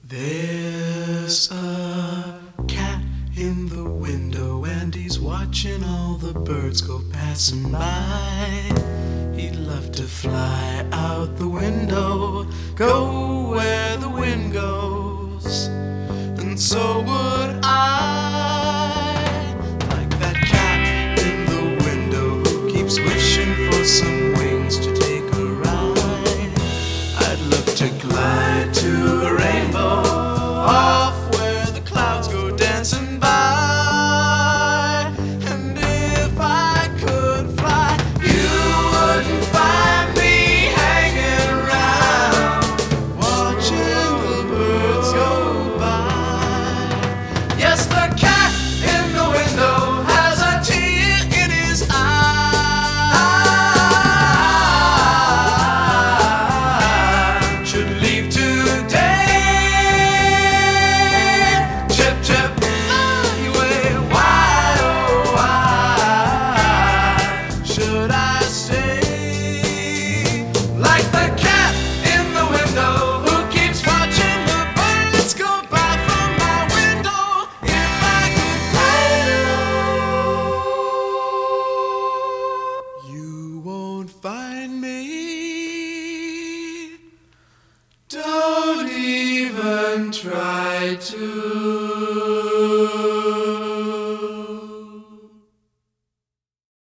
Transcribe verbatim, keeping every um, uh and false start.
There's a cat in the window and he's watching all the birds go passing by. He'd love to fly out the window, go where the wind goes, and so would I. Like that cat in the window who keeps wishing for some wings to take a ride. I'd love to glide to a rainbow off where the clouds go dancing by. And if I could fly, you wouldn't find me hanging around watching the birds go by. Yes, the cat in the window has a tear in his eye. Should leave today. Chip, chip, fly away. Why, oh, why should I stay? Like the cat in the window who keeps watching the birds go by from my window. If I could fly, you won't find me. Don't even try to.